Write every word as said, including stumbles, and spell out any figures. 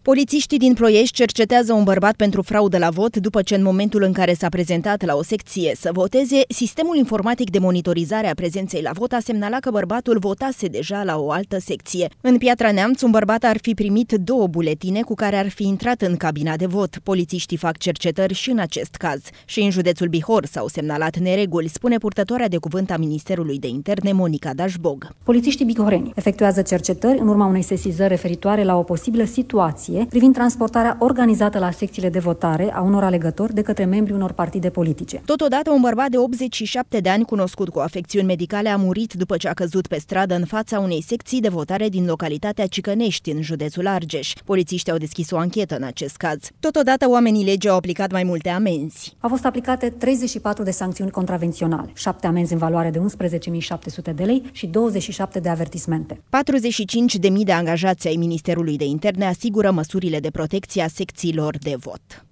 Polițiștii din Ploiești cercetează un bărbat pentru fraudă la vot după ce în momentul în care s-a prezentat la o secție să voteze, sistemul informatic de monitorizare a prezenței la vot a semnalat că bărbatul votase deja la o altă secție. În Piatra Neamț, un bărbat ar fi primit două buletine cu care ar fi intrat în cabina de vot. Polițiștii fac cercetări și în acest caz. Și în județul Bihor s-au semnalat nereguli, spune purtătoarea de cuvânt a Ministerului de Interne, Monica Dașbog. Polițiștii bihoreni efectuează cercetări în urma unei sesizări referitoare la o posibilă situație privind transportarea organizată la secțiile de votare a unor alegători de către membrii unor partide politice. Totodată, un bărbat de optzeci și șapte de ani, cunoscut cu afecțiuni medicale, a murit după ce a căzut pe stradă în fața unei secții de votare din localitatea Cicănești, în județul Argeș. Polițiștii au deschis o anchetă în acest caz. Totodată, oamenii legii au aplicat mai multe amenzi. Au fost aplicate treizeci și patru de sancțiuni contravenționale, șapte amenzi în valoare de unsprezece mii șapte sute de lei și douăzeci și șapte de avertismente. patruzeci și cinci de mii de angajați ai Ministerului de Interne asigură măsurile de protecție a secțiilor de vot.